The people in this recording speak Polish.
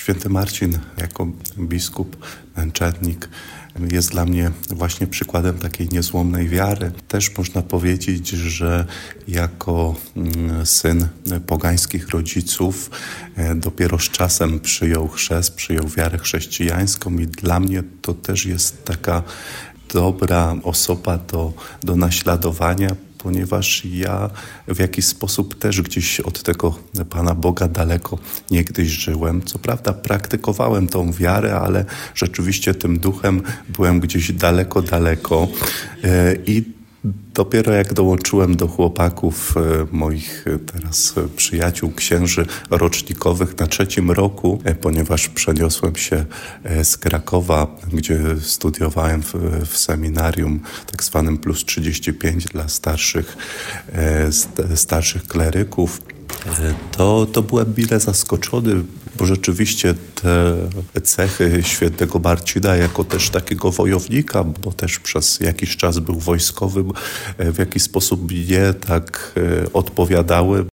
Święty Marcin jako biskup, męczennik jest dla mnie właśnie przykładem takiej niezłomnej wiary. Też można powiedzieć, że jako syn pogańskich rodziców dopiero z czasem przyjął chrzest, przyjął wiarę chrześcijańską i dla mnie to też jest taka dobra osoba do naśladowania, ponieważ ja w jakiś sposób też gdzieś od tego Pana Boga daleko niegdyś żyłem. Co prawda praktykowałem tą wiarę, ale rzeczywiście tym duchem byłem gdzieś daleko, daleko. I dopiero jak dołączyłem do chłopaków, moich teraz przyjaciół, księży rocznikowych na 3. roku, ponieważ przeniosłem się z Krakowa, gdzie studiowałem w seminarium tak zwanym plus 35 dla starszych kleryków, to byłem mile zaskoczony, bo rzeczywiście te cechy świętego Marcina jako też takiego wojownika, bo też przez jakiś czas był wojskowym, w jakiś sposób mnie tak odpowiadały.